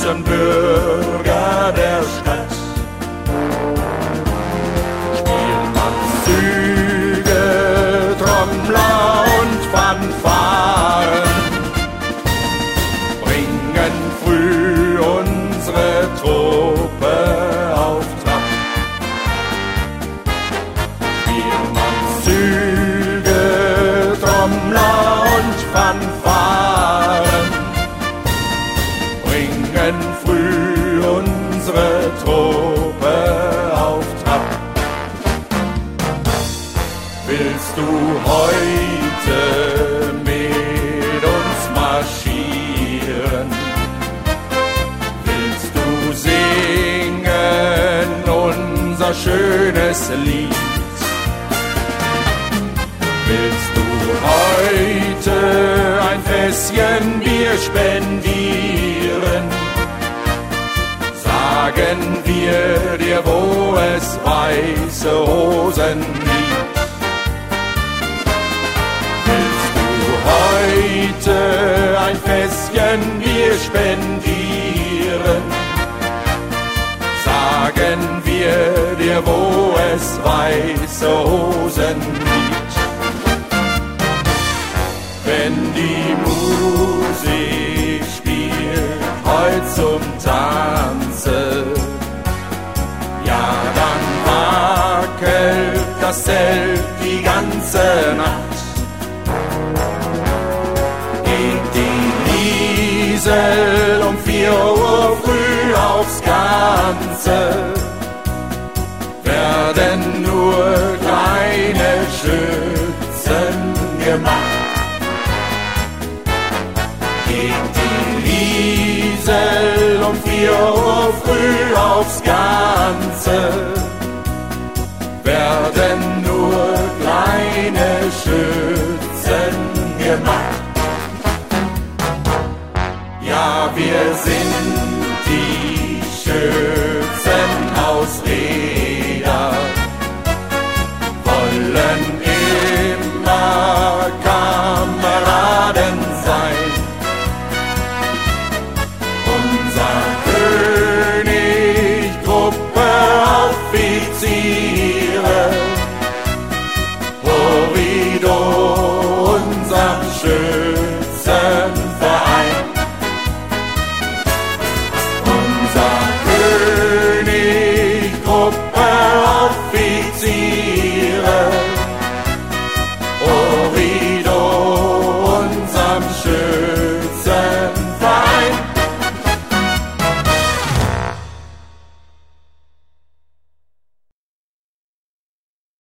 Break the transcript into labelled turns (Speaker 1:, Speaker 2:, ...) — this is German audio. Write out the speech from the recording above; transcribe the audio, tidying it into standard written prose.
Speaker 1: stolzen Bürger der Stadt. Spielt man Züge, Trommler und Fanfaren, bringen früh unsere Truppe auf Trab. Spielt man Züge, Trommler und Fanfaren, bringen früh unsere Truppe auf Trab. Willst du heute mit uns marschieren? Willst du singen unser schönes Lied? Willst du heute ein Fässchen Bier spendieren? Sagen wir dir, wo es weiße Hosen gibt. Willst du heute ein Fässchen Bier spendieren? Sagen wir dir, wo es weiße Hosen gibt. Wenn die Musik spielt heut zum Tanze, ja, dann wackelt das Zelt die ganze Nacht. Geht die Liesel um 4 Uhr früh aufs Ganze, werden nur kleine Schützen gemacht. Geht die Liesel um 4 Uhr früh aufs Ganze, werden nur kleine Schützen gemacht. Ja, wir sind